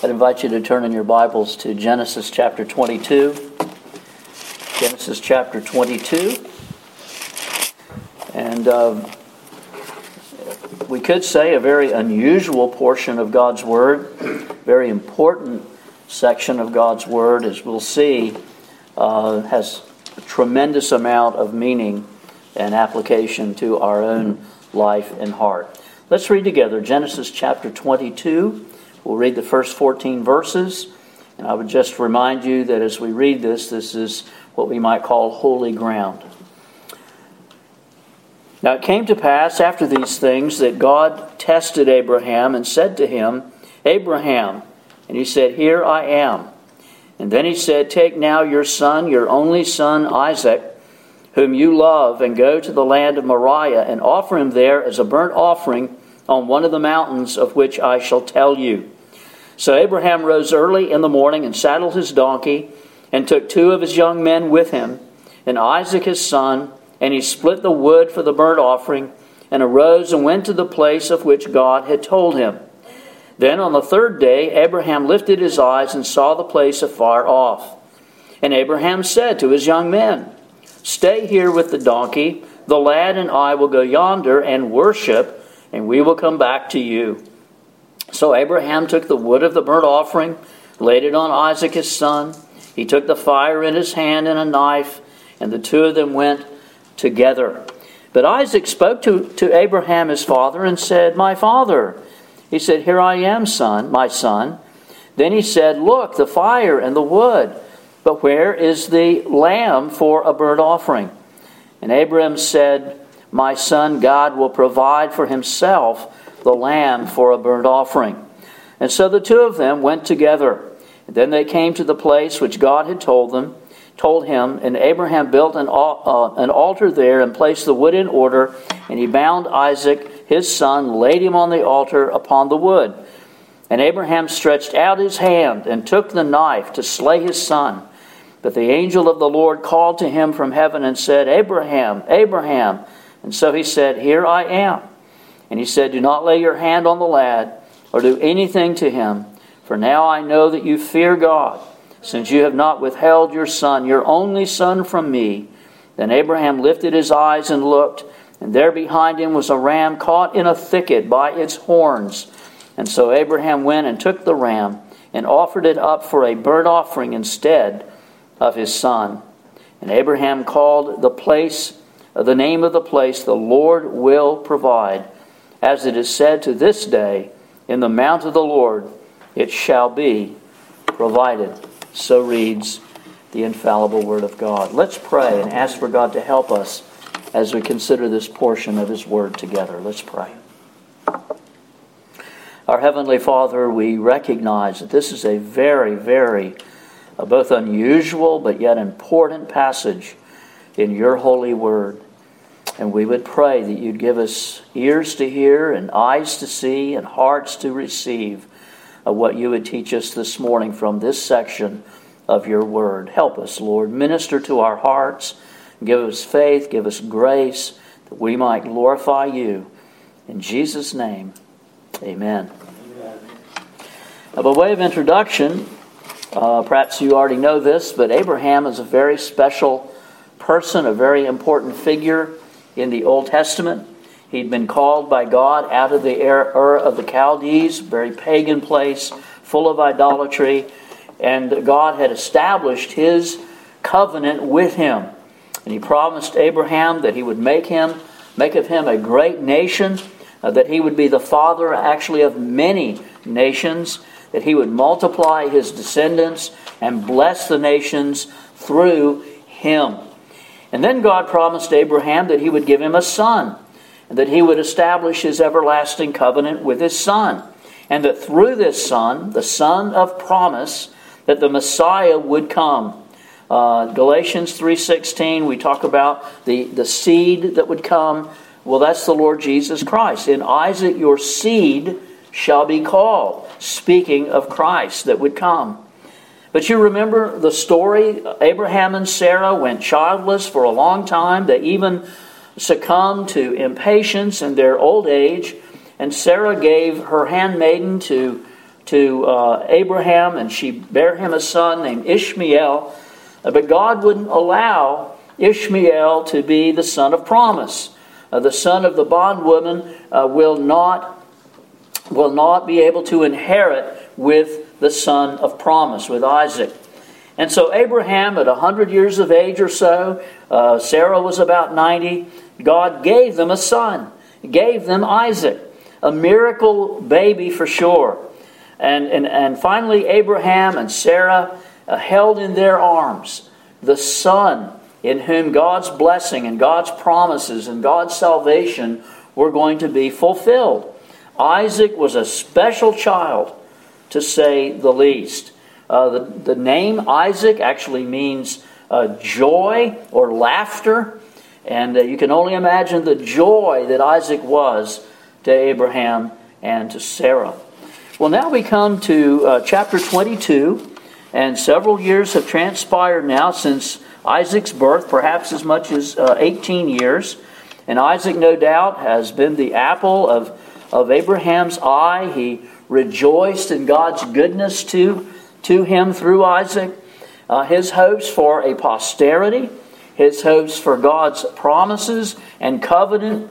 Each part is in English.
I'd invite you to turn in your Bibles to Genesis chapter 22. Genesis chapter 22. And we could say a very unusual portion of God's Word, very important section of God's Word, as we'll see, has a tremendous amount of meaning and application to our own life and heart. Let's read together Genesis chapter 22. We'll read the first 14 verses, and I would just remind you that as we read this is what we might call holy ground. Now it came to pass after these things that God tested Abraham and said to him, Abraham, and he said, Here I am. And then he said, Take now your son, your only son Isaac, whom you love, and go to the land of Moriah, and offer him there as a burnt offering on one of the mountains of which I shall tell you. So Abraham rose early in the morning and saddled his donkey and took 2 of his young men with him and Isaac his son, and he split the wood for the burnt offering and arose and went to the place of which God had told him. Then on the 3rd day Abraham lifted his eyes and saw the place afar off. And Abraham said to his young men, Stay here with the donkey, the lad and I will go yonder and worship, and we will come back to you. So Abraham took the wood of the burnt offering, laid it on Isaac his son. He took the fire in his hand and a knife, and the 2 of them went together. But Isaac spoke to Abraham his father and said, My father. He said, Here I am, son, my son. Then he said, Look, the fire and the wood, but where is the lamb for a burnt offering? And Abraham said, My son, God will provide for himself the lamb for a burnt offering. And so the 2 of them went together. And then they came to the place which God had told him, and Abraham built an altar there and placed the wood in order, and he bound Isaac his son, laid him on the altar upon the wood. And Abraham stretched out his hand and took the knife to slay his son. But the angel of the Lord called to him from heaven and said, Abraham, Abraham. And so he said, Here I am. And he said, Do not lay your hand on the lad, or do anything to him, for now I know that you fear God, since you have not withheld your son, your only son, from me. Then Abraham lifted his eyes and looked, and there behind him was a ram caught in a thicket by its horns. And so Abraham went and took the ram, and offered it up for a burnt offering instead of his son. And Abraham called the name of the place, The Lord Will Provide. As it is said to this day, In the mount of the Lord it shall be provided. So reads the infallible Word of God. Let's pray and ask for God to help us as we consider this portion of His Word together. Let's pray. Our Heavenly Father, we recognize that this is a very, very both unusual but yet important passage in Your holy Word. And we would pray that You'd give us ears to hear and eyes to see and hearts to receive of what You would teach us this morning from this section of Your Word. Help us, Lord. Minister to our hearts. Give us faith. Give us grace that we might glorify You. In Jesus' name, amen. Now, by way of introduction, perhaps you already know this, but Abraham is a very special person, a very important figure in the Old Testament. He'd been called by God out of the Ur of the Chaldees, very pagan place, full of idolatry, and God had established His covenant with him. And He promised Abraham that He would make of him a great nation, that he would be the father actually of many nations, that he would multiply his descendants and bless the nations through him. And then God promised Abraham that He would give him a son, and that He would establish His everlasting covenant with His son, and that through this son, the son of promise, that the Messiah would come. Galatians 3:16, we talk about the seed that would come. Well, that's the Lord Jesus Christ. In Isaac your seed shall be called, speaking of Christ that would come. But you remember the story. Abraham and Sarah went childless for a long time. They even succumbed to impatience in their old age. And Sarah gave her handmaiden to to Abraham, and she bare him a son named Ishmael. But God wouldn't allow Ishmael to be the son of promise. The son of the bondwoman will not be able to inherit with the son of promise, with Isaac. And so Abraham, at 100 years of age or so, Sarah was about 90, God gave them a son, gave them Isaac, a miracle baby for sure. And finally Abraham and Sarah held in their arms the son in whom God's blessing and God's promises and God's salvation were going to be fulfilled. Isaac was a special child, to say the least. The name Isaac actually means joy or laughter. And you can only imagine the joy that Isaac was to Abraham and to Sarah. Well, now we come to chapter 22. And several years have transpired now since Isaac's birth, perhaps as much as 18 years. And Isaac, no doubt, has been the apple of Abraham's eye. He rejoiced in God's goodness to him through Isaac. His hopes for a posterity, his hopes for God's promises and covenant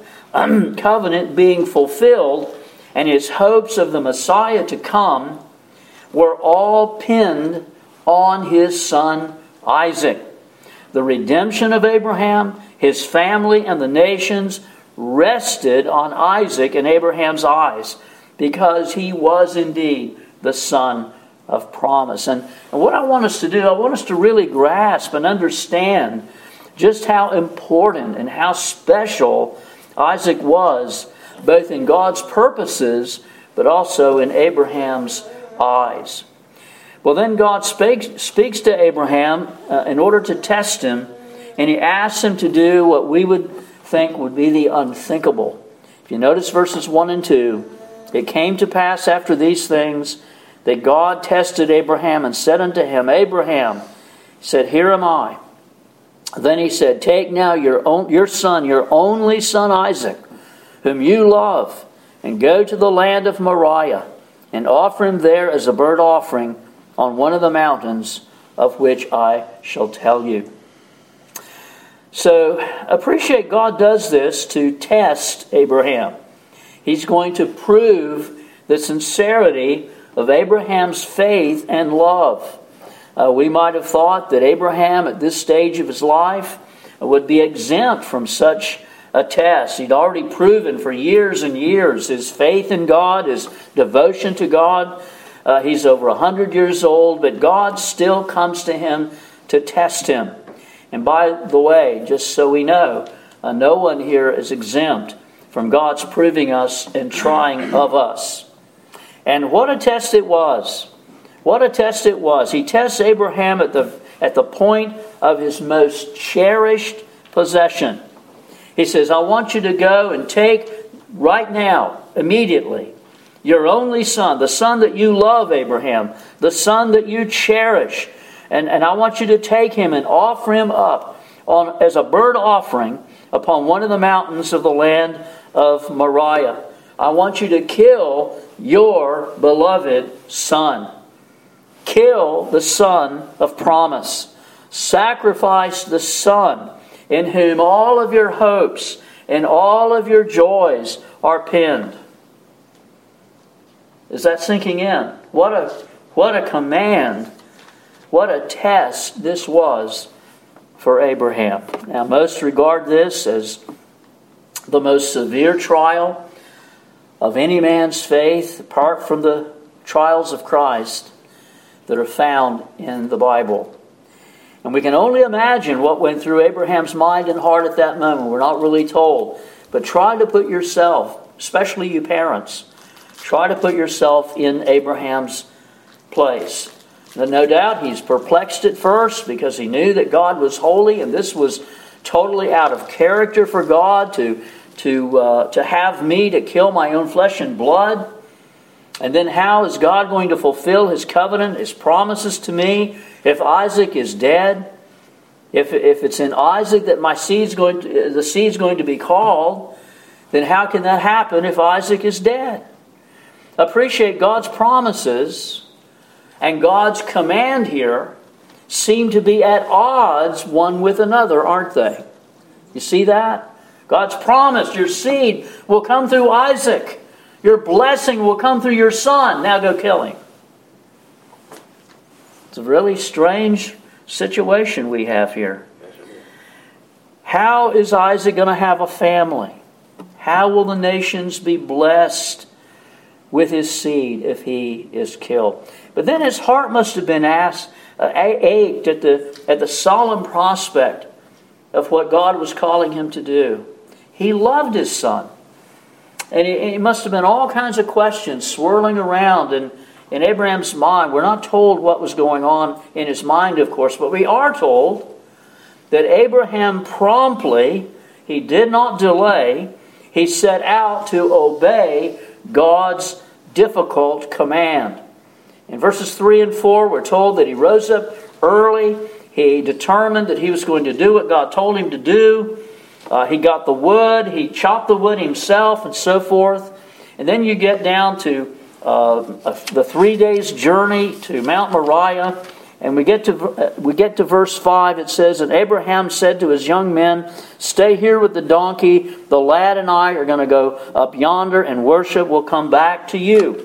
being fulfilled, and his hopes of the Messiah to come were all pinned on his son Isaac. The redemption of Abraham, his family, and the nations rested on Isaac in Abraham's eyes because he was indeed the son of promise. And what I want us to do, I want us to really grasp and understand just how important and how special Isaac was, both in God's purposes but also in Abraham's eyes. Well, then God speaks to Abraham in order to test him, and he asks him to do what we would think would be the unthinkable. If you notice verses 1 and 2, it came to pass after these things that God tested Abraham and said unto him, Abraham, he said, Here am I. Then he said, Take now your son, your only son Isaac, whom you love, and go to the land of Moriah, and offer him there as a burnt offering on one of the mountains of which I shall tell you. So appreciate God does this to test Abraham. He's going to prove the sincerity of Abraham's faith and love. We might have thought that Abraham at this stage of his life would be exempt from such a test. He'd already proven for years and years his faith in God, his devotion to God. He's over 100 years old, but God still comes to him to test him. And by the way, just so we know, no one here is exempt from God's proving us and trying of us. And what a test it was. What a test it was. He tests Abraham at the point of his most cherished possession. He says, I want you to go and take right now, immediately, your only son, the son that you love, Abraham, the son that you cherish. And I want you to take him and offer him up as a burnt offering upon one of the mountains of the land of Moriah. I want you to kill your beloved son. Kill the son of promise. Sacrifice the son in whom all of your hopes and all of your joys are pinned. Is that sinking in? What a command. What a test this was for Abraham. Now, most regard this as the most severe trial of any man's faith, apart from the trials of Christ that are found in the Bible. And we can only imagine what went through Abraham's mind and heart at that moment. We're not really told. But try to put yourself, especially you parents, try to put yourself in Abraham's place. No doubt he's perplexed at first because he knew that God was holy, and this was totally out of character for God to have me to kill my own flesh and blood. And then how is God going to fulfill His covenant, His promises to me, if Isaac is dead? If it's in Isaac that the seed's going to be called, then how can that happen if Isaac is dead? appreciate God's promises and God's command here seem to be at odds one with another, aren't they? You see that? God's promised your seed will come through Isaac. Your blessing will come through your son. Now go kill him. It's a really strange situation we have here. How is Isaac going to have a family? How will the nations be blessed with his seed if he is killed? But then his heart must have been ached at the solemn prospect of what God was calling him to do. He loved his son. And it must have been all kinds of questions swirling around in Abraham's mind. We're not told what was going on in his mind, of course, but we are told that Abraham promptly, he did not delay, he set out to obey God's difficult command. In verses 3 and 4, we're told that he rose up early. He determined that he was going to do what God told him to do. He got the wood. He chopped the wood himself and so forth. And then you get down to the 3 days' journey to Mount Moriah. And we get to verse 5. It says, "And Abraham said to his young men, 'Stay here with the donkey. The lad and I are going to go up yonder and worship. We'll come back to you.'"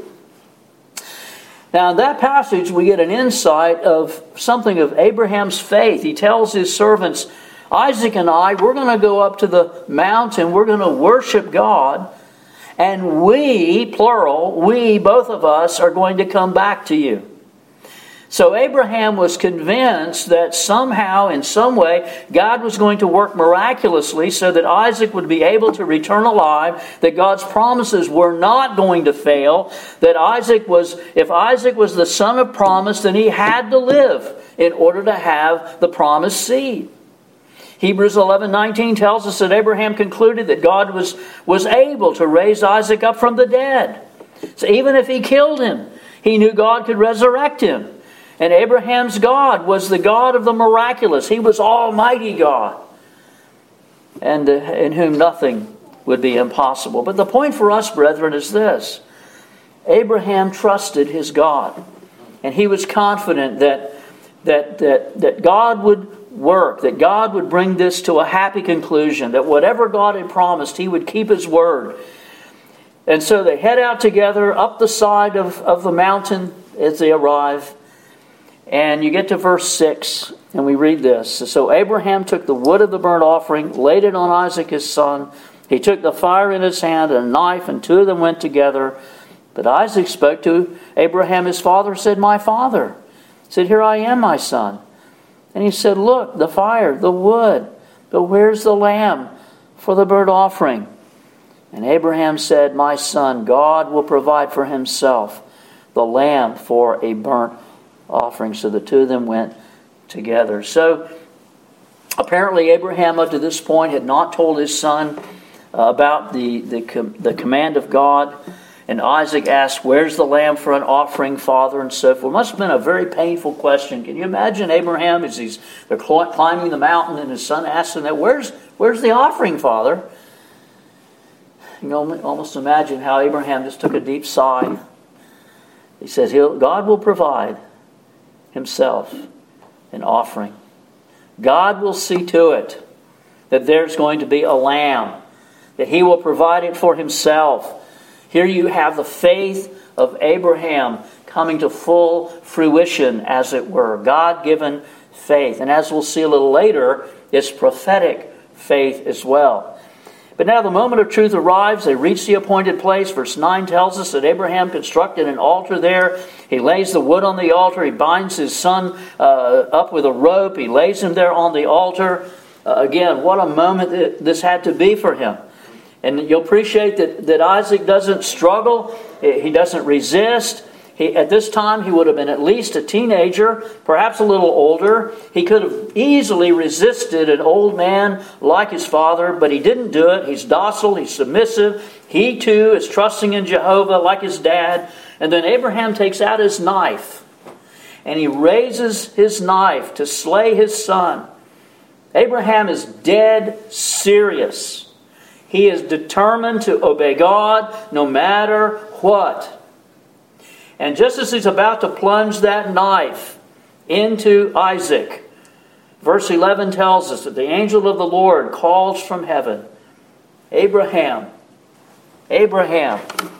Now in that passage we get an insight of something of Abraham's faith. He tells his servants, "Isaac and I, we're going to go up to the mountain. We're going to worship God. And we, plural, we, both of us, are going to come back to you." So Abraham was convinced that somehow, in some way, God was going to work miraculously so that Isaac would be able to return alive, that God's promises were not going to fail, that if Isaac was the son of promise, then he had to live in order to have the promised seed. Hebrews 11:19 tells us that Abraham concluded that God was able to raise Isaac up from the dead. So even if he killed him, he knew God could resurrect him. And Abraham's God was the God of the miraculous. He was Almighty God, and in whom nothing would be impossible. But the point for us, brethren, is this. Abraham trusted his God. And he was confident that God would work, that God would bring this to a happy conclusion, that whatever God had promised, he would keep his word. And so they head out together up the side of the mountain as they arrive. And you get to verse 6, and we read this. "So Abraham took the wood of the burnt offering, laid it on Isaac his son. He took the fire in his hand and a knife, and two of them went together. But Isaac spoke to Abraham his father, said, 'My father.' He said, 'Here I am, my son.' And he said, 'Look, the fire, the wood, but where's the lamb for the burnt offering?' And Abraham said, 'My son, God will provide for himself the lamb for a burnt offering.' So the two of them went together." So apparently Abraham up to this point had not told his son about the command of God. And Isaac asked, "Where's the lamb for an offering, Father?" and so forth. It must have been a very painful question. Can you imagine Abraham as they're climbing the mountain and his son asks him that, where's the offering, Father? You can almost imagine how Abraham just took a deep sigh. He says, God will provide himself an offering. God will see to it that there's going to be a lamb, that he will provide it for himself. Here you have the faith of Abraham coming to full fruition, as it were. God-given faith. And as we'll see a little later, it's prophetic faith as well. But now the moment of truth arrives. They reach the appointed place. Verse 9 tells us that Abraham constructed an altar there. He lays the wood on the altar. He binds his son up with a rope. He lays him there on the altar. Again, what a moment this had to be for him. And you'll appreciate that Isaac doesn't struggle. He doesn't resist. At this time, he would have been at least a teenager, perhaps a little older. He could have easily resisted an old man like his father, but he didn't do it. He's docile, he's submissive. He too is trusting in Jehovah like his dad. And then Abraham takes out his knife, and he raises his knife to slay his son. Abraham is dead serious. He is determined to obey God no matter what. And just as he's about to plunge that knife into Isaac, verse 11 tells us that the angel of the Lord calls from heaven, Abraham, Abraham.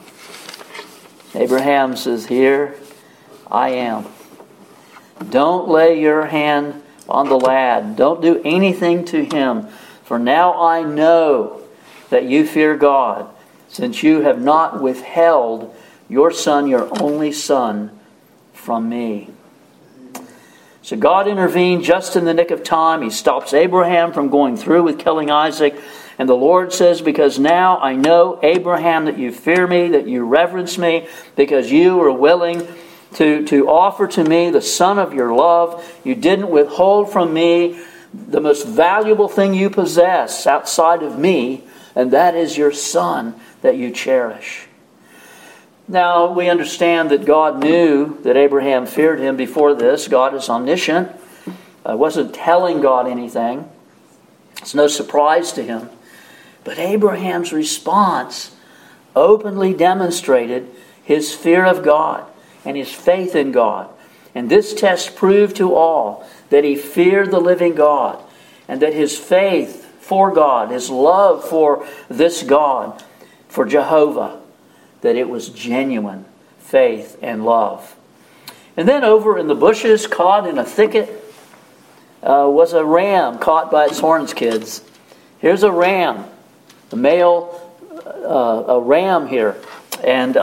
Abraham says, "Here I am. Don't lay your hand on the lad. Don't do anything to him. For now I know that you fear God, since you have not withheld your son, your only son, from me." So God intervened just in the nick of time. He stops Abraham from going through with killing Isaac. And the Lord says, "Because now I know, Abraham, that you fear me, that you reverence me, because you are willing to offer to me the son of your love. You didn't withhold from me the most valuable thing you possess outside of me, and that is your son that you cherish." Now, we understand that God knew that Abraham feared him before this. God is omniscient. Wasn't telling God anything. It's no surprise to him. But Abraham's response openly demonstrated his fear of God and his faith in God. And this test proved to all that he feared the living God, and that his faith for God, his love for this God, for Jehovah, that it was genuine faith and love. And then over in the bushes, caught in a thicket, was a ram caught by its horns, kids. Here's a ram, a male, a ram here. And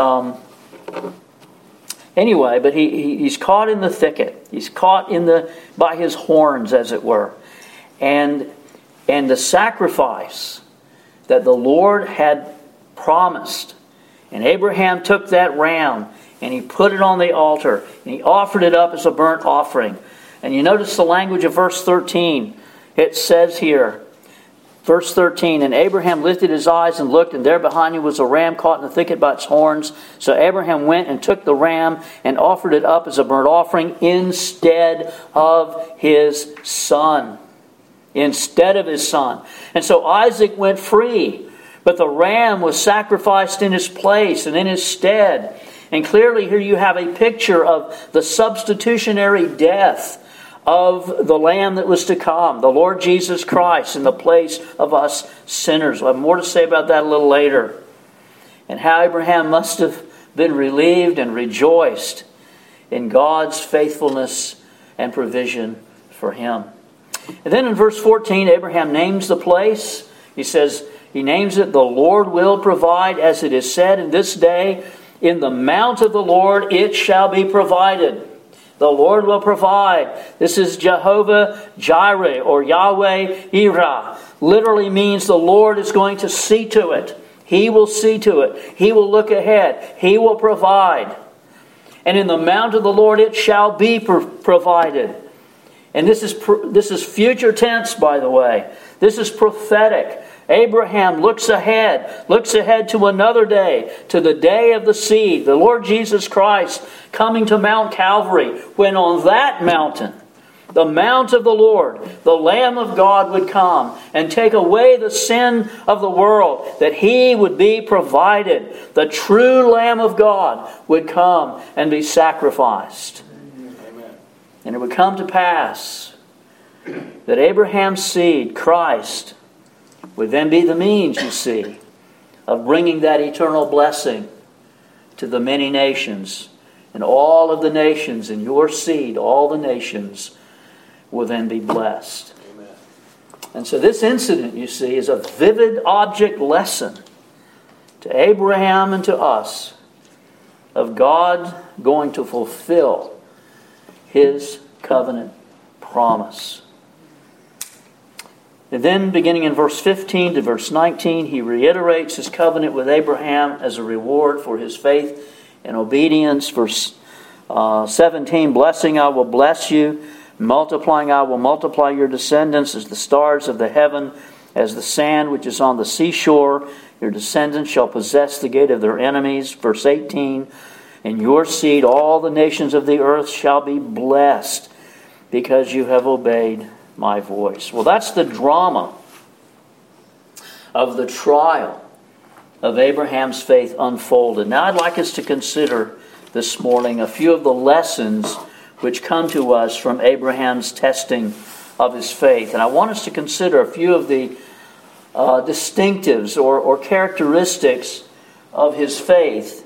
anyway, but he's caught in the thicket. He's caught by his horns, as it were. And the sacrifice that the Lord had promised. And Abraham took that ram and he put it on the altar. And he offered it up as a burnt offering. And you notice the language of verse 13. It says here, verse 13, "And Abraham lifted his eyes and looked, and there behind him was a ram caught in the thicket by its horns. So Abraham went and took the ram and offered it up as a burnt offering instead of his son." Instead of his son. And so Isaac went free, but the ram was sacrificed in his place and in his stead. And clearly here you have a picture of the substitutionary death of the Lamb that was to come, the Lord Jesus Christ, in the place of us sinners. We'll have more to say about that a little later. And how Abraham must have been relieved and rejoiced in God's faithfulness and provision for him. And then in verse 14, Abraham names the place. He says, he names it, "The Lord will provide, as it is said in this day, in the mount of the Lord it shall be provided." The Lord will provide. This is Jehovah Jireh, or Yahweh Yireh. Literally means the Lord is going to see to it. He will see to it. He will look ahead. He will provide. And in the mount of the Lord it shall be provided. And this is future tense, by the way. This is prophetic. Abraham looks ahead to another day, to the day of the seed, the Lord Jesus Christ coming to Mount Calvary, when on that mountain, the mount of the Lord, the Lamb of God would come and take away the sin of the world, that He would be provided. The true Lamb of God would come and be sacrificed. Amen. And it would come to pass that Abraham's seed, Christ, would then be the means, you see, of bringing that eternal blessing to the many nations. And all of the nations in your seed, all the nations, will then be blessed. Amen. And so this incident, you see, is a vivid object lesson to Abraham and to us of God going to fulfill His covenant promise. And then, beginning in verse 15 to verse 19, he reiterates his covenant with Abraham as a reward for his faith and obedience. Verse 17, "Blessing I will bless you, multiplying I will multiply your descendants as the stars of the heaven, as the sand which is on the seashore. Your descendants shall possess the gate of their enemies." Verse 18, "In your seed all the nations of the earth shall be blessed, because you have obeyed my voice." Well, that's the drama of the trial of Abraham's faith unfolded. Now I'd like us to consider this morning a few of the lessons which come to us from Abraham's testing of his faith. And I want us to consider a few of the distinctives or characteristics of his faith,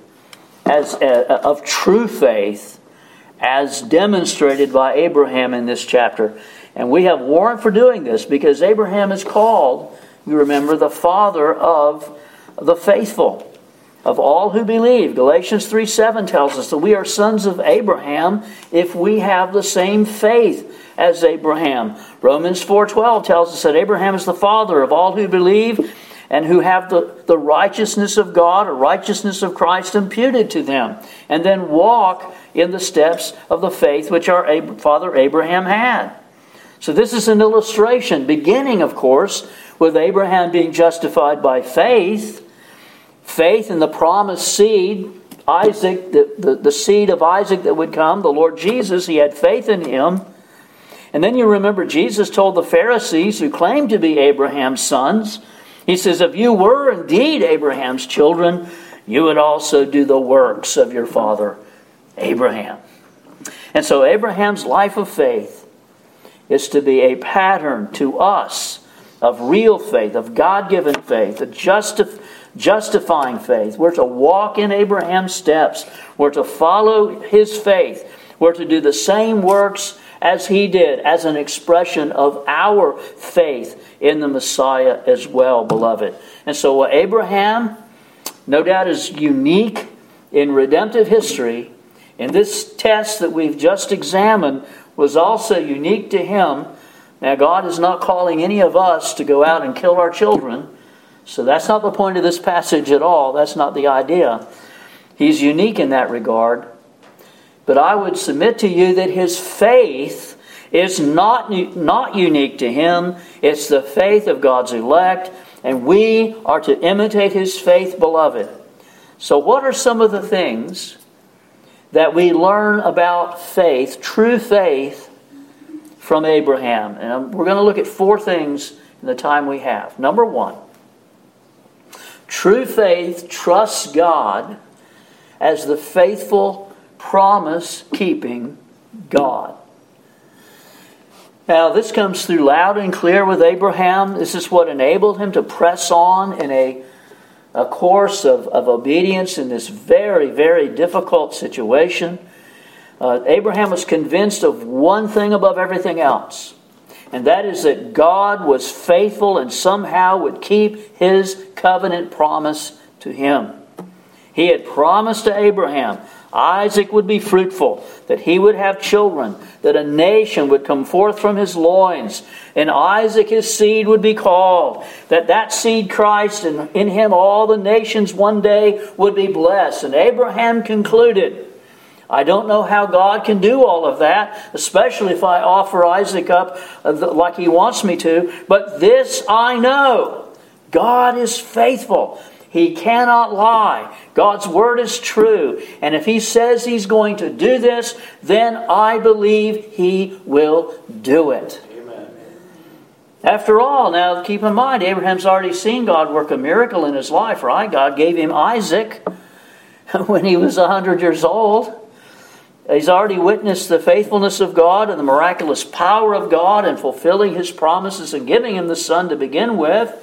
of true faith, as demonstrated by Abraham in this chapter. And we have warrant for doing this because Abraham is called, you remember, the father of the faithful, of all who believe. Galatians 3:7 tells us that we are sons of Abraham if we have the same faith as Abraham. Romans 4:12 tells us that Abraham is the father of all who believe and who have the righteousness of God or righteousness of Christ imputed to them, and then walk in the steps of the faith which our father Abraham had. So this is an illustration, beginning, of course, with Abraham being justified by faith. Faith in the promised seed, Isaac, the seed of Isaac that would come, the Lord Jesus. He had faith in him. And then you remember Jesus told the Pharisees who claimed to be Abraham's sons, he says, if you were indeed Abraham's children, you would also do the works of your father Abraham. And so Abraham's life of faith is to be a pattern to us of real faith, of God-given faith, a justifying faith. We're to walk in Abraham's steps. We're to follow his faith. We're to do the same works as he did, as an expression of our faith in the Messiah as well, beloved. And so Abraham, no doubt, is unique in redemptive history. And this test that we've just examined was also unique to him. Now, God is not calling any of us to go out and kill our children. So that's not the point of this passage at all. That's not the idea. He's unique in that regard. But I would submit to you that his faith is not unique to him. It's the faith of God's elect. And we are to imitate his faith, beloved. So what are some of the things that we learn about faith, true faith, from Abraham? And we're going to look at 4 things in the time we have. Number 1, true faith trusts God as the faithful, promise-keeping God. Now, this comes through loud and clear with Abraham. This is what enabled him to press on in a course of obedience in this very, very difficult situation. Abraham was convinced of one thing above everything else, and that is that God was faithful and somehow would keep his covenant promise to him. He had promised to Abraham Isaac would be fruitful, that he would have children, that a nation would come forth from his loins, and Isaac his seed would be called, that seed Christ, and in him all the nations one day would be blessed. And Abraham concluded, I don't know how God can do all of that, especially if I offer Isaac up like he wants me to, but this I know, God is faithful. He cannot lie. God's word is true. And if he says he's going to do this, then I believe he will do it. Amen. After all, now keep in mind, Abraham's already seen God work a miracle in his life, right? God gave him Isaac when he was 100 years old. He's already witnessed the faithfulness of God and the miraculous power of God in fulfilling his promises and giving him the son to begin with.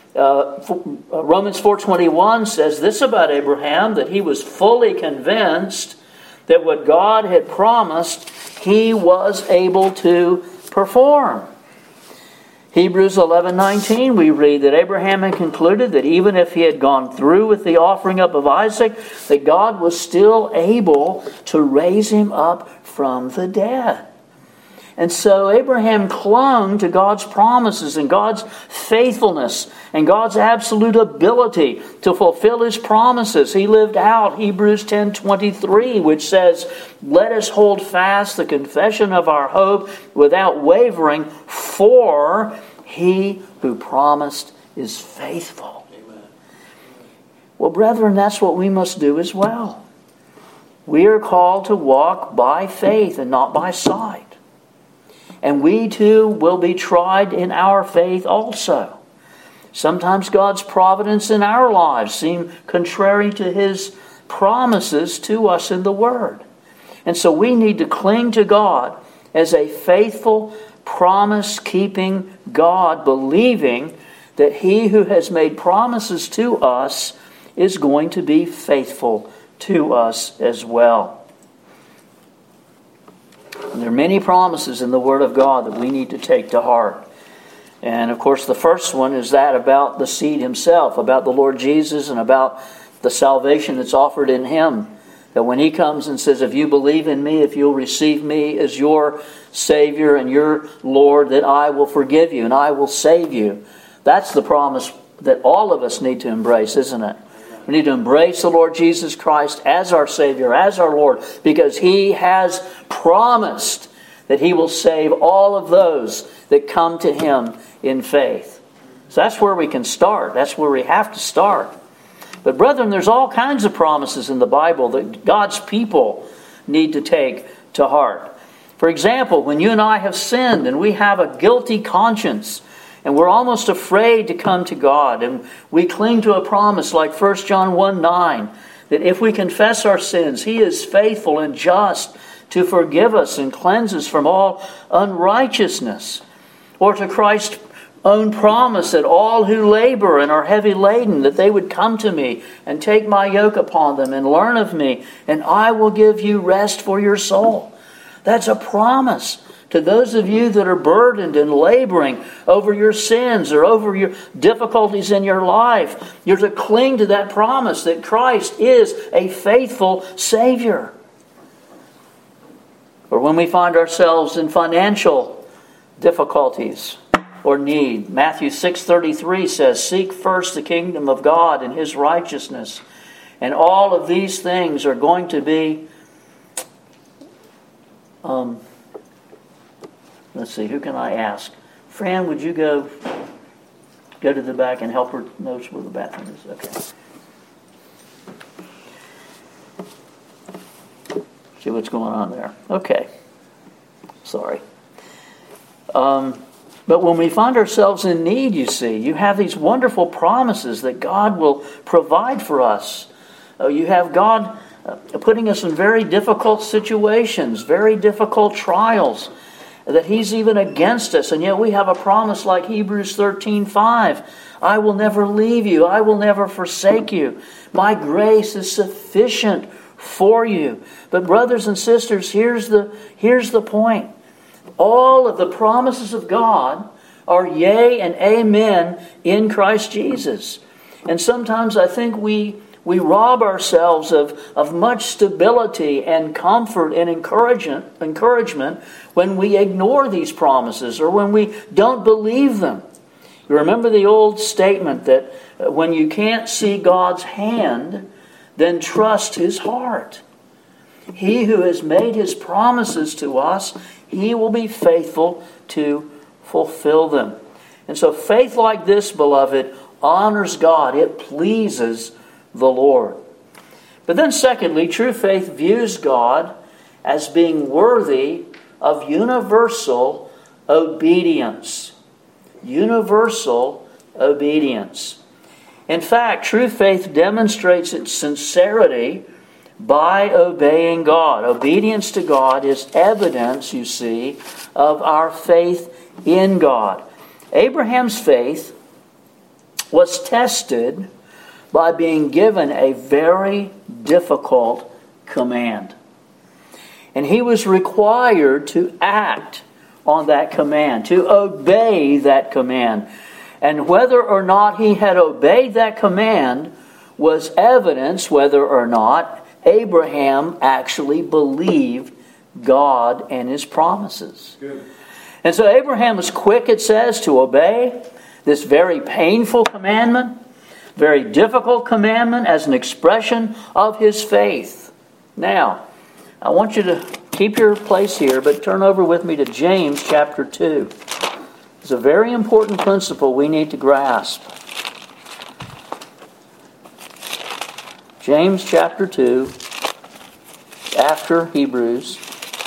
Romans 4:21 says this about Abraham, that he was fully convinced that what God had promised, he was able to perform. Hebrews 11:19 we read that Abraham had concluded that even if he had gone through with the offering up of Isaac, that God was still able to raise him up from the dead. And so Abraham clung to God's promises and God's faithfulness and God's absolute ability to fulfill his promises. He lived out Hebrews 10:23, which says, let us hold fast the confession of our hope without wavering, for he who promised is faithful. Amen. Well, brethren, that's what we must do as well. We are called to walk by faith and not by sight. And we too will be tried in our faith also. Sometimes God's providence in our lives seem contrary to his promises to us in the Word. And so we need to cling to God as a faithful, promise-keeping God, believing that He who has made promises to us is going to be faithful to us as well. And there are many promises in the Word of God that we need to take to heart. And of course the first one is that about the seed Himself, about the Lord Jesus and about the salvation that's offered in Him. That when He comes and says, if you believe in me, if you'll receive me as your Savior and your Lord, that I will forgive you and I will save you. That's the promise that all of us need to embrace, isn't it? We need to embrace the Lord Jesus Christ as our Savior, as our Lord, because He has promised that He will save all of those that come to Him in faith. So that's where we can start. That's where we have to start. But brethren, there's all kinds of promises in the Bible that God's people need to take to heart. For example, when you and I have sinned and we have a guilty conscience and we're almost afraid to come to God, and we cling to a promise like 1 John 1:9, that if we confess our sins, He is faithful and just to forgive us and cleanse us from all unrighteousness. Or to Christ's own promise that all who labor and are heavy laden, that they would come to me and take my yoke upon them and learn of me, and I will give you rest for your soul. That's a promise to those of you that are burdened and laboring over your sins or over your difficulties in your life. You're to cling to that promise that Christ is a faithful Savior. Or when we find ourselves in financial difficulties or need, Matthew 6:33 says, seek first the kingdom of God and His righteousness, and all of these things are going to be let's see, who can I ask? Fran, would you go to the back and help her notice where the bathroom is? Okay. See what's going on there. Okay. Sorry. But when we find ourselves in need, you see, you have these wonderful promises that God will provide for us. You have God putting us in very difficult situations, very difficult trials, that He's even against us. And yet we have a promise like Hebrews 13:5. I will never leave you. I will never forsake you. My grace is sufficient for you. But brothers and sisters, here's the point. All of the promises of God are yea and amen in Christ Jesus. And sometimes I think we rob ourselves of much stability and comfort and encouragement when we ignore these promises or when we don't believe them. You remember the old statement that when you can't see God's hand, then trust His heart. He who has made His promises to us, He will be faithful to fulfill them. And so faith like this, beloved, honors God. It pleases the Lord. But then secondly, true faith views God as being worthy of universal obedience. Universal obedience. In fact, true faith demonstrates its sincerity by obeying God. Obedience to God is evidence, you see, of our faith in God. Abraham's faith was tested by being given a very difficult command. And he was required to act on that command, to obey that command. And whether or not he had obeyed that command was evidence whether or not Abraham actually believed God and His promises. Good. And so Abraham was quick, it says, to obey this very painful commandment, very difficult commandment, as an expression of his faith. Now, I want you to keep your place here, but turn over with me to James chapter 2. It's a very important principle we need to grasp. James chapter 2, after Hebrews.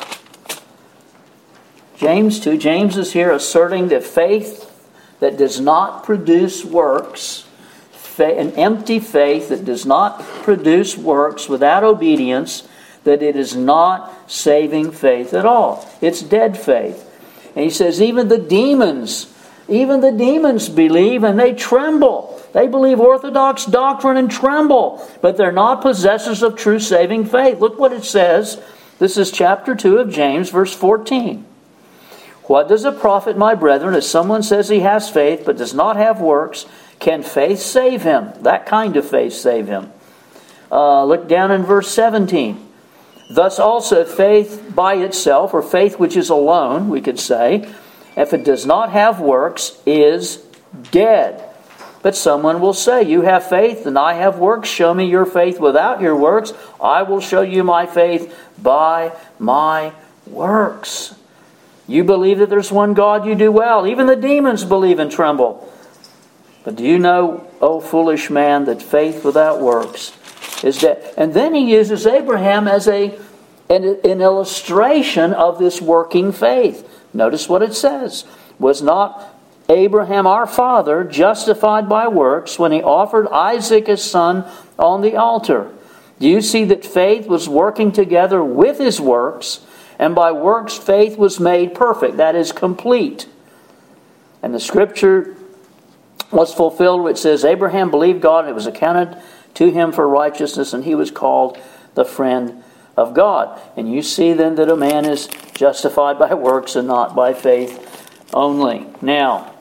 James 2, James is here asserting that faith that does not produce works, an empty faith that does not produce works without obedience, that it is not saving faith at all. It's dead faith. And he says even the demons believe and they tremble. They believe orthodox doctrine and tremble, but they're not possessors of true saving faith. Look what it says. This is chapter 2 of James, verse 14. What does it profit, my brethren, if someone says he has faith but does not have works? Can faith save him? That kind of faith save him. Look down in verse 17. Thus also faith by itself, or faith which is alone, we could say, if it does not have works, is dead. But someone will say, you have faith and I have works. Show me your faith without your works. I will show you my faith by my works. You believe that there's one God, you do well. Even the demons believe and tremble. But do you know, O foolish man, that faith without works is dead? And then he uses Abraham as an illustration of this working faith. Notice what it says. Was not Abraham our father justified by works when he offered Isaac his son on the altar? Do you see that faith was working together with his works, and by works faith was made perfect, that is, complete? And the scripture was fulfilled which says, Abraham believed God, and it was accounted to him for righteousness, and he was called the friend of God. And you see then that a man is justified by works and not by faith only. Now,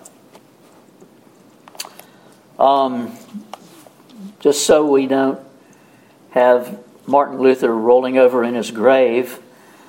just so we don't have Martin Luther rolling over in his grave,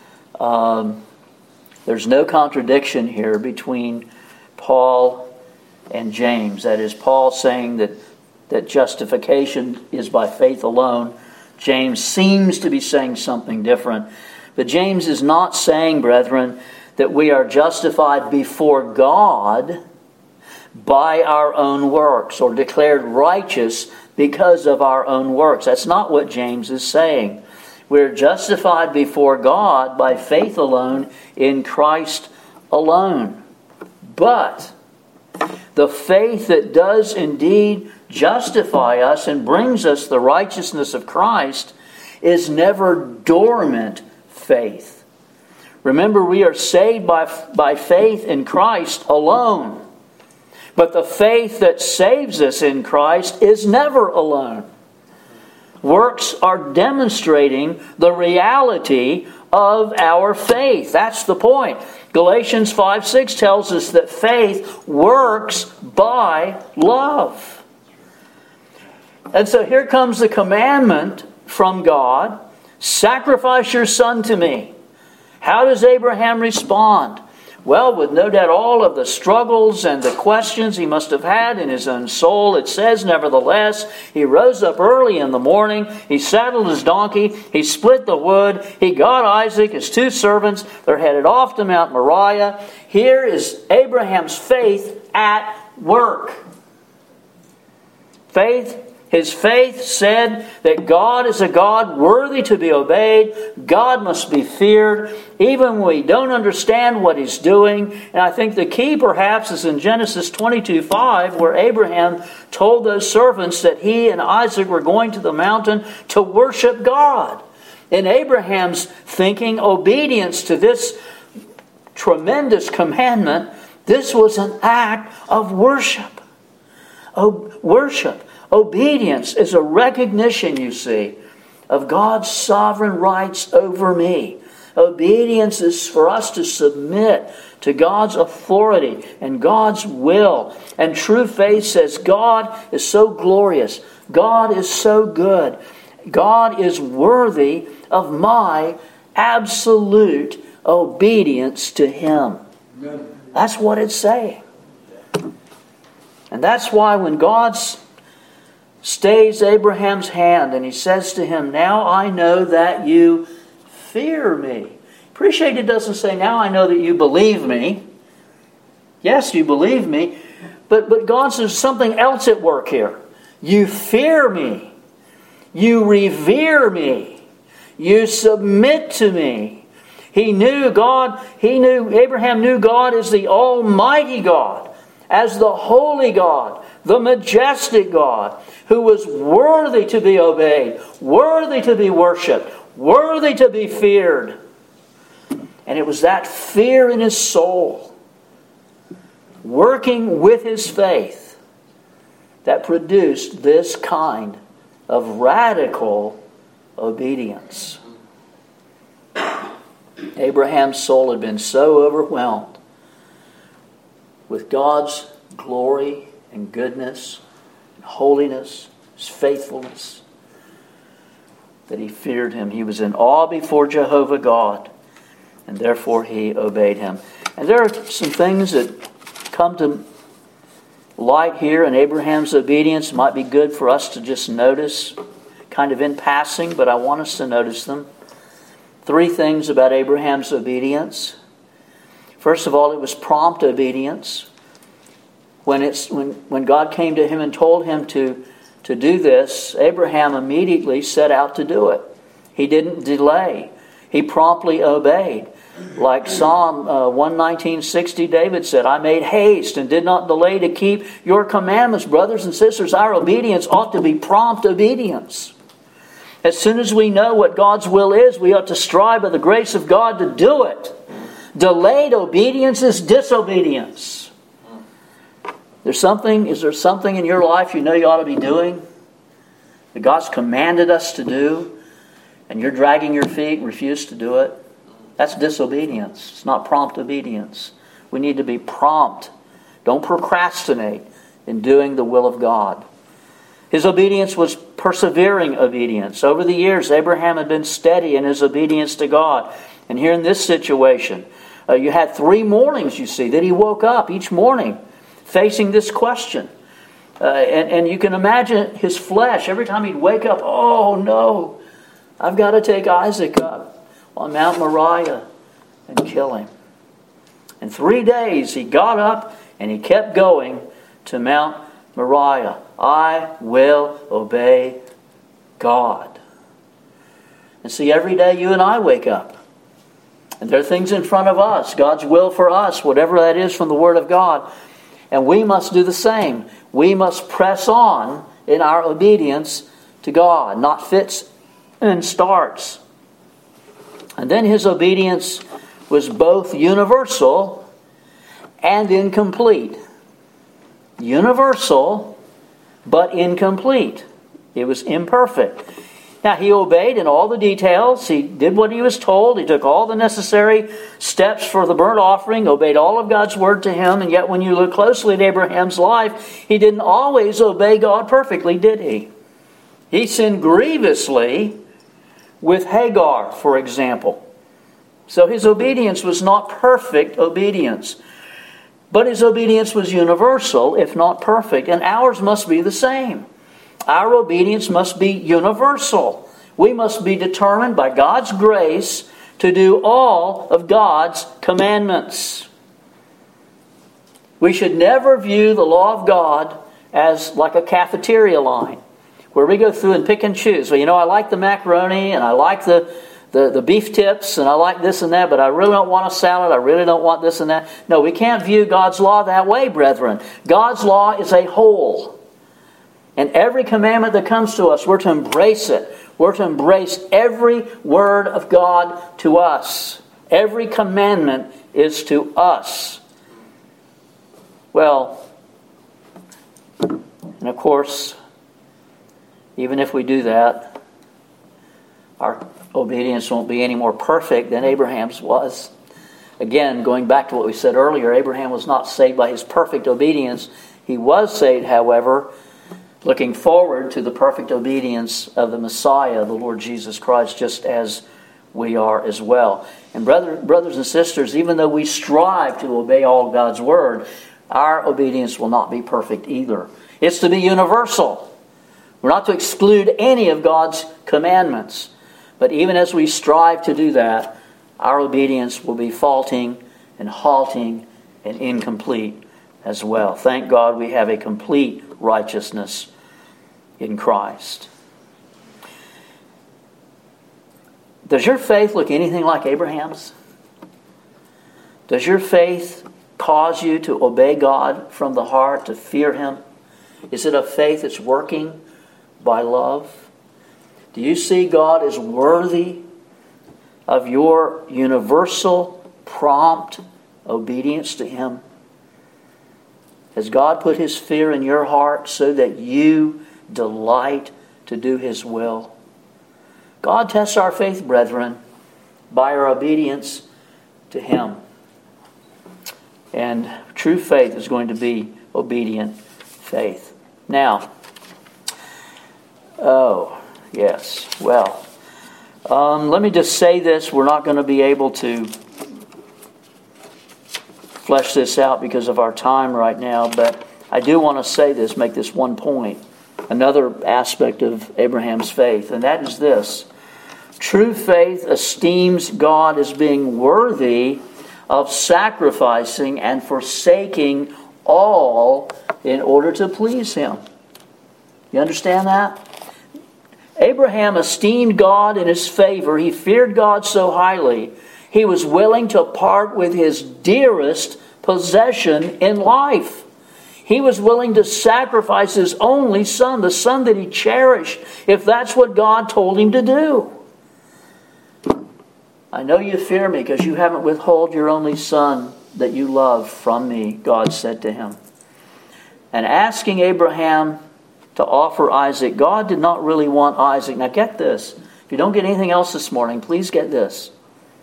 there's no contradiction here between Paul and James. That is, Paul saying that justification is by faith alone. James seems to be saying something different. But James is not saying, brethren, that we are justified before God by our own works or declared righteous because of our own works. That's not what James is saying. We're justified before God by faith alone in Christ alone. But the faith that does indeed justify us and brings us the righteousness of Christ is never dormant faith. Remember, we are saved by faith in Christ alone. But the faith that saves us in Christ is never alone. Works are demonstrating the reality of our faith. That's the point. Galatians 5:6 tells us that faith works by love. And so here comes the commandment from God, sacrifice your son to me. How does Abraham respond? Well, with no doubt all of the struggles and the questions he must have had in his own soul, it says, nevertheless, he rose up early in the morning, he saddled his donkey, he split the wood, he got Isaac, his two servants, they're headed off to Mount Moriah. Here is Abraham's faith at work. His faith said that God is a God worthy to be obeyed. God must be feared, even when we don't understand what He's doing. And I think the key perhaps is in Genesis 22:5, where Abraham told those servants that he and Isaac were going to the mountain to worship God. In Abraham's thinking, obedience to this tremendous commandment, this was an act of worship. Obedience is a recognition, you see, of God's sovereign rights over me. Obedience is for us to submit to God's authority and God's will. And true faith says God is so glorious. God is so good. God is worthy of my absolute obedience to Him. Amen. That's what it's saying. And that's why when God stays Abraham's hand and He says to him, now I know that you fear me. Appreciate it doesn't say, now I know that you believe me. Yes, you believe me. But God says something else at work here. You fear me. You revere me. You submit to me. Abraham knew God as the Almighty God, as the Holy God, the majestic God, who was worthy to be obeyed, worthy to be worshipped, worthy to be feared. And it was that fear in his soul, working with his faith, that produced this kind of radical obedience. Abraham's soul had been so overwhelmed with God's glory and goodness and holiness, his faithfulness, that he feared him. He was in awe before Jehovah God, and therefore he obeyed him. And there are some things that come to light here in Abraham's obedience. It might be good for us to just notice, kind of in passing, but I want us to notice them. 3 things about Abraham's obedience. First of all, it was prompt obedience. When God came to him and told him to do this, Abraham immediately set out to do it. He didn't delay. He promptly obeyed. Like Psalm 119:60, David said, I made haste and did not delay to keep your commandments. Brothers and sisters, our obedience ought to be prompt obedience. As soon as we know what God's will is, we ought to strive by the grace of God to do it. Delayed obedience is disobedience. Is there something in your life you know you ought to be doing, that God's commanded us to do, and you're dragging your feet and refuse to do it? That's disobedience. It's not prompt obedience. We need to be prompt. Don't procrastinate in doing the will of God. His obedience was persevering obedience. Over the years, Abraham had been steady in his obedience to God. And here in this situation, you had 3 mornings, you see, that he woke up each morning facing this question. And you can imagine his flesh, every time he'd wake up, oh no, I've got to take Isaac up on Mount Moriah and kill him. In 3 days, he got up and he kept going to Mount Moriah. I will obey God. And see, every day you and I wake up, and there are things in front of us, God's will for us, whatever that is from the Word of God. And we must do the same. We must press on in our obedience to God, not fits and starts. And then his obedience was both universal and incomplete. Universal, but incomplete. It was imperfect. Now, he obeyed in all the details. He did what he was told. He took all the necessary steps for the burnt offering, obeyed all of God's word to him. And yet, when you look closely at Abraham's life, he didn't always obey God perfectly, did he? He sinned grievously with Hagar, for example. So his obedience was not perfect obedience. But his obedience was universal, if not perfect. And ours must be the same. Our obedience must be universal. We must be determined by God's grace to do all of God's commandments. We should never view the law of God as like a cafeteria line, where we go through and pick and choose. Well, I like the macaroni, and I like the beef tips, and I like this and that, but I really don't want a salad. I really don't want this and that. No, we can't view God's law that way, brethren. God's law is a whole. And every commandment that comes to us, we're to embrace it. We're to embrace every word of God to us. Every commandment is to us. Well, and of course, even if we do that, our obedience won't be any more perfect than Abraham's was. Again, going back to what we said earlier, Abraham was not saved by his perfect obedience. He was saved, however, looking forward to the perfect obedience of the Messiah, the Lord Jesus Christ, just as we are as well. And brothers and sisters, even though we strive to obey all God's word, our obedience will not be perfect either. It's to be universal. We're not to exclude any of God's commandments. But even as we strive to do that, our obedience will be faulting and halting and incomplete as well. Thank God we have a complete righteousness in Christ. Does your faith look anything like Abraham's? Does your faith cause you to obey God from the heart, to fear Him, Is it a faith that's working by love? Do you see God as worthy of your universal, prompt obedience to Him? Has God put His fear in your heart so that you delight to do His will? God tests our faith, brethren, by our obedience to Him. And true faith is going to be obedient faith. Now, let me just say this. We're not going to be able to flesh this out because of our time right now, but I do want to say this, make this one point. Another aspect of Abraham's faith, and that is this. True faith esteems God as being worthy of sacrificing and forsaking all in order to please Him. You understand that? Abraham esteemed God in His favor. He feared God so highly, he was willing to part with his dearest possession in life. He was willing to sacrifice his only son, the son that he cherished, if that's what God told him to do. I know you fear me because you haven't withheld your only son that you love from me, God said to him. And asking Abraham to offer Isaac, God did not really want Isaac. Now get this. If you don't get anything else this morning, please get this.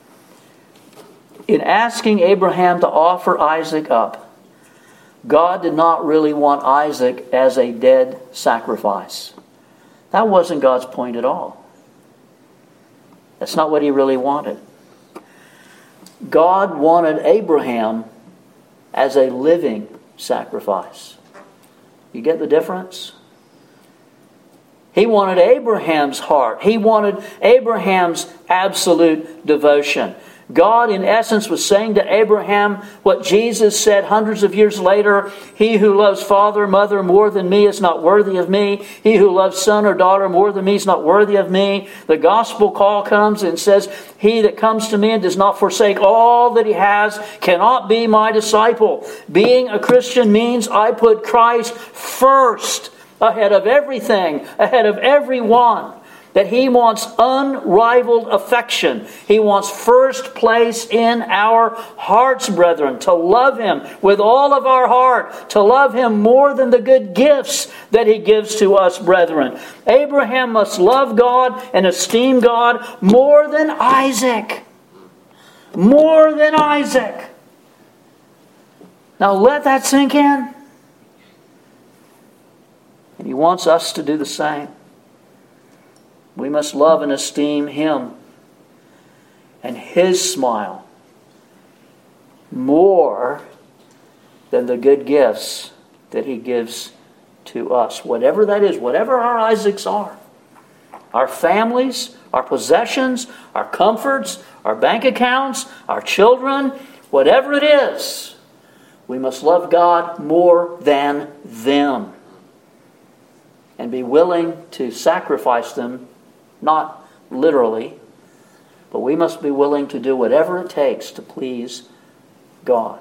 In asking Abraham to offer Isaac up, God did not really want Isaac as a dead sacrifice. That wasn't God's point at all. That's not what He really wanted. God wanted Abraham as a living sacrifice. You get the difference? He wanted Abraham's heart. He wanted Abraham's absolute devotion. God, in essence, was saying to Abraham what Jesus said hundreds of years later, "He who loves father or mother more than me is not worthy of me. He who loves son or daughter more than me is not worthy of me." The gospel call comes and says, "He that comes to me and does not forsake all that he has cannot be my disciple." Being a Christian means I put Christ first, ahead of everything, ahead of everyone. That He wants unrivaled affection. He wants first place in our hearts, brethren, to love Him with all of our heart, to love Him more than the good gifts that He gives to us, brethren. Abraham must love God and esteem God more than Isaac. More than Isaac. Now let that sink in. And He wants us to do the same. We must love and esteem Him and His smile more than the good gifts that He gives to us. Whatever that is, whatever our Isaacs are. Our families, our possessions, our comforts, our bank accounts, our children, whatever it is, we must love God more than them. And be willing to sacrifice them. Not literally, but we must be willing to do whatever it takes to please God.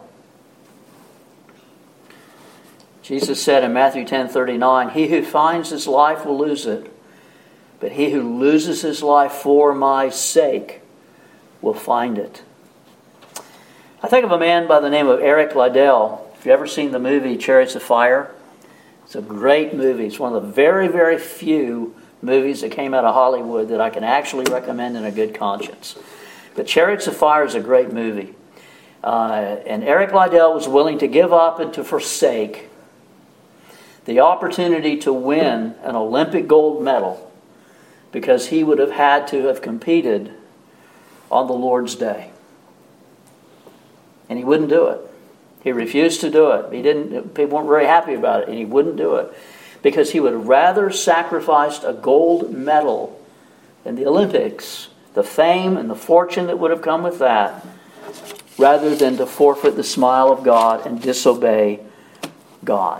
Jesus said in Matthew 10:39, "He who finds his life will lose it, but he who loses his life for my sake will find it." I think of a man by the name of Eric Liddell. If you've ever seen the movie Chariots of Fire, it's a great movie. It's one of the very, very few movies that came out of Hollywood that I can actually recommend in a good conscience. But Chariots of Fire is a great movie. And Eric Liddell was willing to give up and to forsake the opportunity to win an Olympic gold medal because he would have had to have competed on the Lord's Day. And he wouldn't do it. He refused to do it. People weren't very happy about it, and he wouldn't do it. Because he would have rather sacrificed a gold medal in the Olympics, the fame and the fortune that would have come with that, rather than to forfeit the smile of God and disobey God.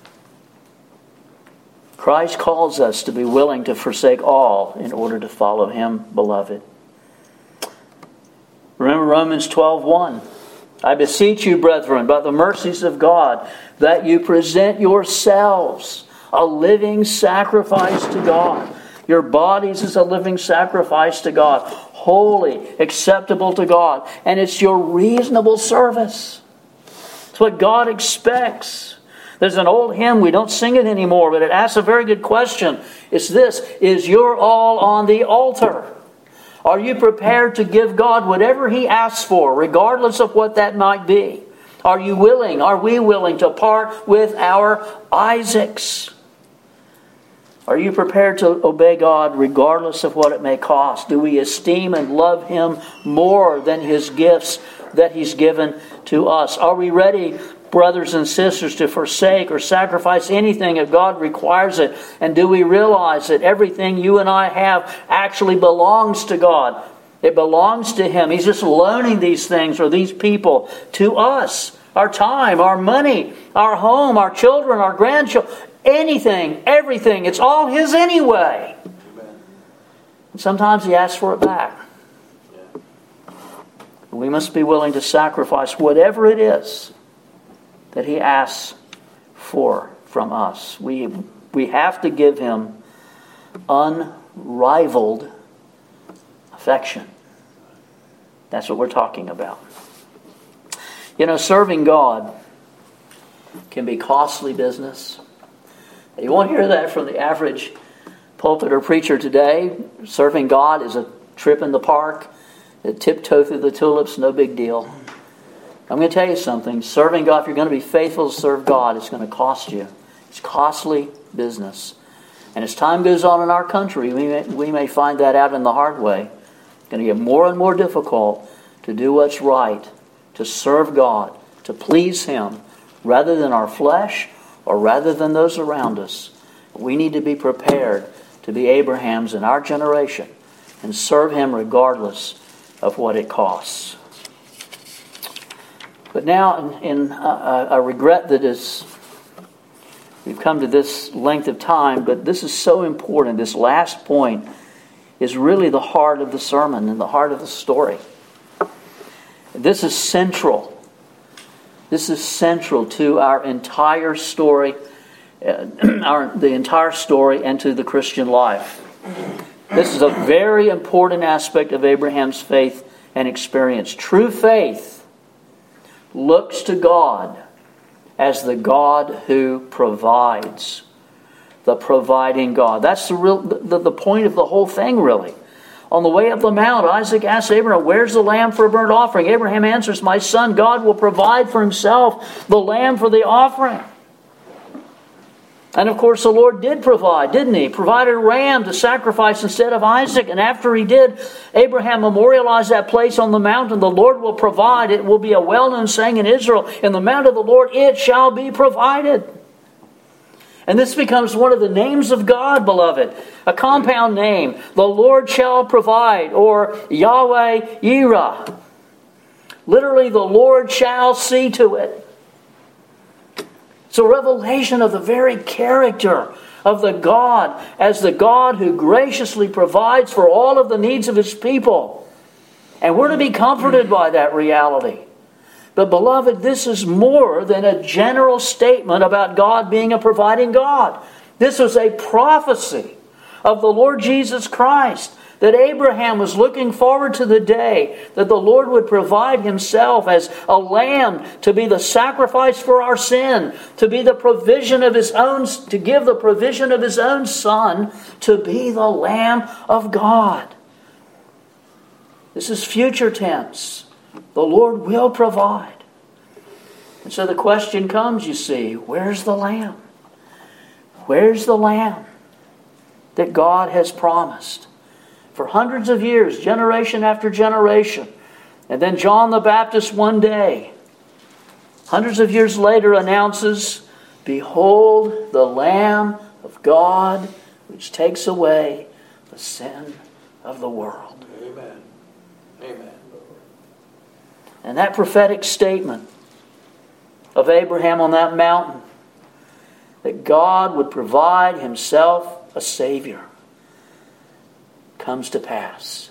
Christ calls us to be willing to forsake all in order to follow Him, beloved. Remember Romans 12:1. "I beseech you, brethren, by the mercies of God, that you present yourselves a living sacrifice to God. Your bodies is a living sacrifice to God, holy, acceptable to God. And it's your reasonable service. It's what God expects. There's an old hymn, we don't sing it anymore, but it asks a very good question. It's this: is your all on the altar? Are you prepared to give God whatever He asks for, regardless of what that might be? Are you willing, are we willing to part with our Isaacs? Are you prepared to obey God regardless of what it may cost? Do we esteem and love Him more than His gifts that He's given to us? Are we ready, brothers and sisters, to forsake or sacrifice anything if God requires it? And do we realize that everything you and I have actually belongs to God? It belongs to Him. He's just loaning these things or these people to us. Our time, our money, our home, our children, our grandchildren, anything, everything. It's all His anyway. Amen. And sometimes He asks for it back. Yeah. We must be willing to sacrifice whatever it is that He asks for from us. We have to give Him unrivaled affection. That's what we're talking about. You know, serving God can be costly business. You won't hear that from the average pulpit or preacher today. Serving God is a trip in the park, a tiptoe through the tulips, no big deal. I'm going to tell you something. Serving God, if you're going to be faithful to serve God, it's going to cost you. It's costly business. And as time goes on in our country, we may find that out in the hard way. It's going to get more and more difficult to do what's right, to serve God, to please Him, rather than our flesh or rather than those around us. We need to be prepared to be Abrahams in our generation and serve Him regardless of what it costs. But now, I regret that we've come to this length of time, but this is so important. This last point is really the heart of the sermon and the heart of the story. This is central. This is central to our entire story, the entire story, and to the Christian life. This is a very important aspect of Abraham's faith and experience. True faith looks to God as the God who provides, the providing God. That's the point of the whole thing, really. On the way up the mount, Isaac asks Abraham, "Where's the lamb for a burnt offering?" Abraham answers, "My son, God will provide for Himself the lamb for the offering." And of course the Lord did provide, didn't He? Provided a ram to sacrifice instead of Isaac. And after He did, Abraham memorialized that place on the mountain. The Lord will provide. It will be a well-known saying in Israel, "In the mount of the Lord it shall be provided." And this becomes one of the names of God, beloved. A compound name. The Lord shall provide, or Yahweh Yireh. Literally, the Lord shall see to it. It's a revelation of the very character of the God as the God who graciously provides for all of the needs of His people. And we're to be comforted by that reality. But beloved, this is more than a general statement about God being a providing God. This was a prophecy of the Lord Jesus Christ, that Abraham was looking forward to the day that the Lord would provide Himself as a lamb to be the sacrifice for our sin, to be the provision of His own, to give the provision of His own Son, to be the Lamb of God. This is future tense. The Lord will provide. And so the question comes, you see, where's the lamb? Where's the lamb that God has promised? For hundreds of years, generation after generation. And then John the Baptist one day, hundreds of years later, announces, "Behold the Lamb of God, which takes away the sin of the world." Amen. Amen. And that prophetic statement of Abraham on that mountain, that God would provide Himself a Savior, comes to pass.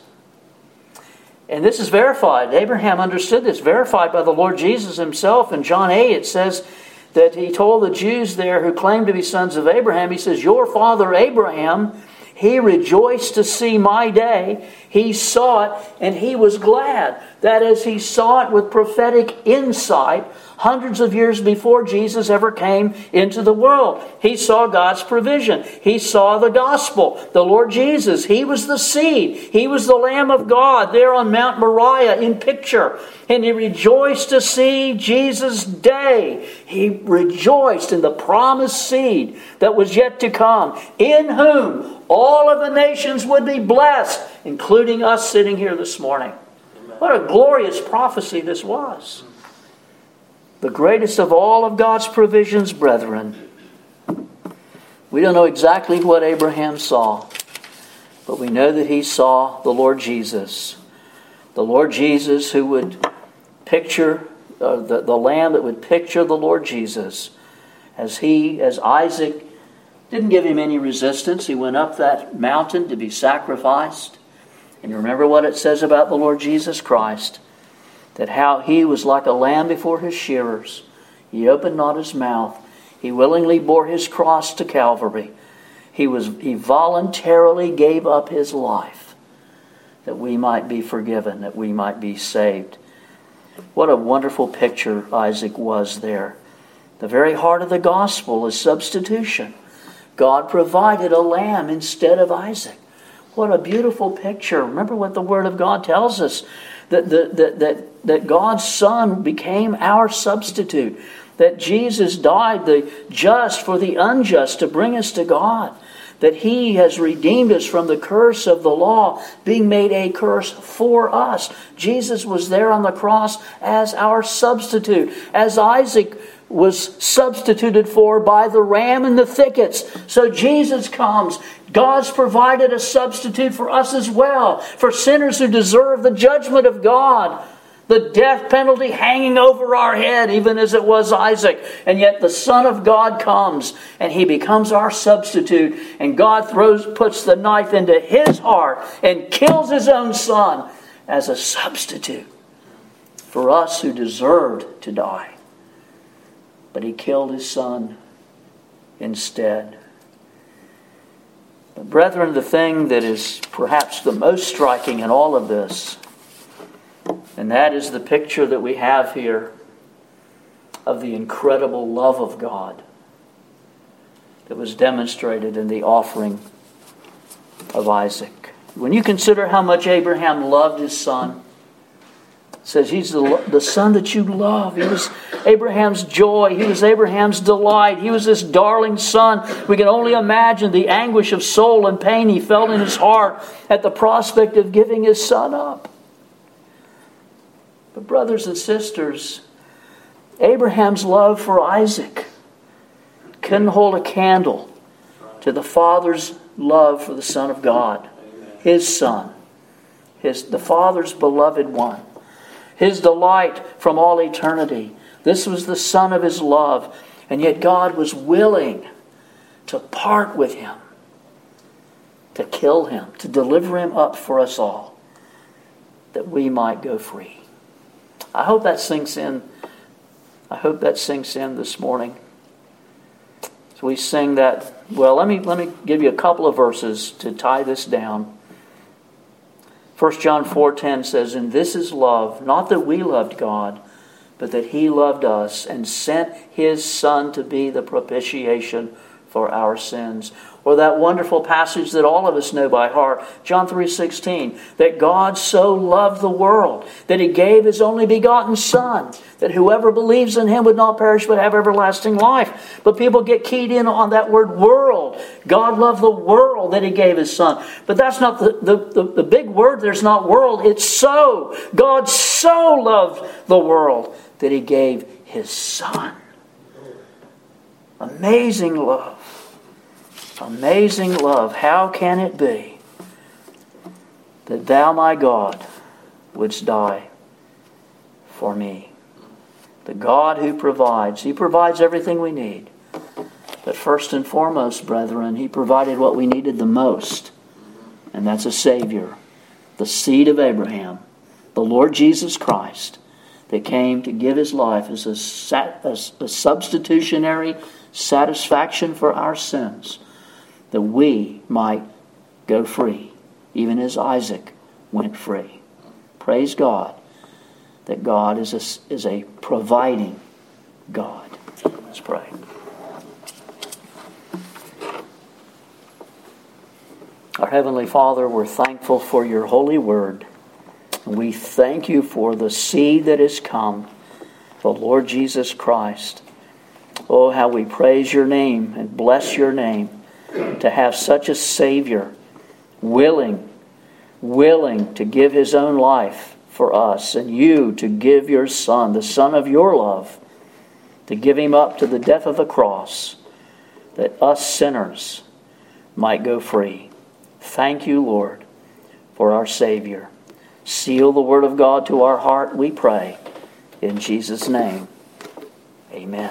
And this is verified. Abraham understood this, verified by the Lord Jesus Himself. In John 8 it says that he told the Jews there who claimed to be sons of Abraham, he says, your father Abraham, he rejoiced to see my day. He saw it and he was glad. That is, he saw it with prophetic insight hundreds of years before Jesus ever came into the world. He saw God's provision. He saw the gospel. The Lord Jesus, He was the seed. He was the Lamb of God there on Mount Moriah in picture. And he rejoiced to see Jesus' day. He rejoiced in the promised seed that was yet to come, in whom all of the nations would be blessed, including us sitting here this morning. Amen. What a glorious prophecy this was. The greatest of all of God's provisions, brethren. We don't know exactly what Abraham saw, but we know that he saw the Lord Jesus. The Lord Jesus who would picture, the lamb that would picture the Lord Jesus. As Isaac didn't give him any resistance. He went up that mountain to be sacrificed. And you remember what it says about the Lord Jesus Christ. That how he was like a lamb before his shearers. He opened not his mouth. He willingly bore his cross to Calvary. He voluntarily gave up his life that we might be forgiven, that we might be saved. What a wonderful picture Isaac was there. The very heart of the gospel is substitution. God provided a lamb instead of Isaac. What a beautiful picture. Remember what the Word of God tells us. That God's Son became our substitute. That Jesus died, the just for the unjust, to bring us to God. That He has redeemed us from the curse of the law, being made a curse for us. Jesus was there on the cross as our substitute. As Isaac was substituted for by the ram in the thickets. So Jesus comes. God's provided a substitute for us as well. For sinners who deserve the judgment of God. The death penalty hanging over our head, even as it was Isaac. And yet the Son of God comes and He becomes our substitute. And God puts the knife into His heart and kills His own Son as a substitute for us who deserved to die. But He killed His Son instead. But brethren, the thing that is perhaps the most striking in all of this, and that is the picture that we have here of the incredible love of God that was demonstrated in the offering of Isaac. When you consider how much Abraham loved his son, it says he's the son that you love. He was Abraham's joy. He was Abraham's delight. He was this darling son. We can only imagine the anguish of soul and pain he felt in his heart at the prospect of giving his son up. But brothers and sisters, Abraham's love for Isaac couldn't hold a candle to the Father's love for the Son of God, His Son, the Father's beloved one, His delight from all eternity. This was the Son of His love, and yet God was willing to part with Him, to kill Him, to deliver Him up for us all, that we might go free. I hope that sinks in. I hope that sinks in this morning. So we sing that. Well, let me give you a couple of verses to tie this down. 1 John 4:10 says, "And this is love, not that we loved God, but that He loved us and sent His Son to be the propitiation for our sins." Or that wonderful passage that all of us know by heart, John 3:16, that God so loved the world that He gave His only begotten Son, that whoever believes in Him would not perish but have everlasting life. But people get keyed in on that word world. God loved the world that He gave His Son. But that's not the big word. There's not world. It's so. God so loved the world that He gave His Son. Amazing love. Amazing love. How can it be that Thou, my God, wouldst die for me? The God who provides. He provides everything we need. But first and foremost, brethren, He provided what we needed the most. And that's a Savior. The seed of Abraham. The Lord Jesus Christ. that came to give his life as a substitutionary satisfaction for our sins, that we might go free, even as Isaac went free. Praise God that God is a providing God. Let's pray. Our Heavenly Father, we're thankful for your holy word. We thank you for the seed that has come, the Lord Jesus Christ. Oh, how we praise your name and bless your name to have such a Savior willing to give his own life for us, and you to give your Son, the Son of your love, to give him up to the death of the cross, that us sinners might go free. Thank you, Lord, for our Savior. Seal the Word of God to our heart, we pray. In Jesus' name, amen.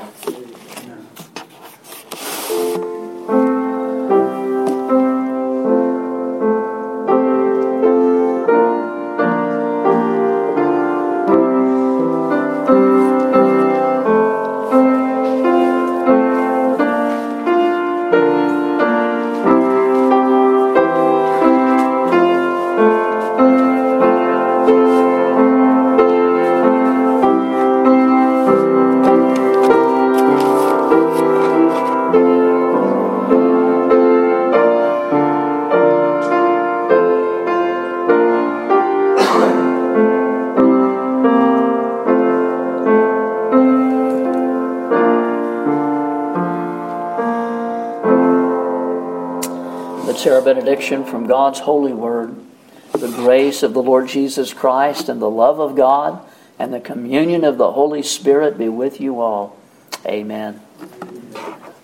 Our benediction from God's holy word. The grace of the Lord Jesus Christ and the love of God and the communion of the Holy Spirit be with you all. Amen.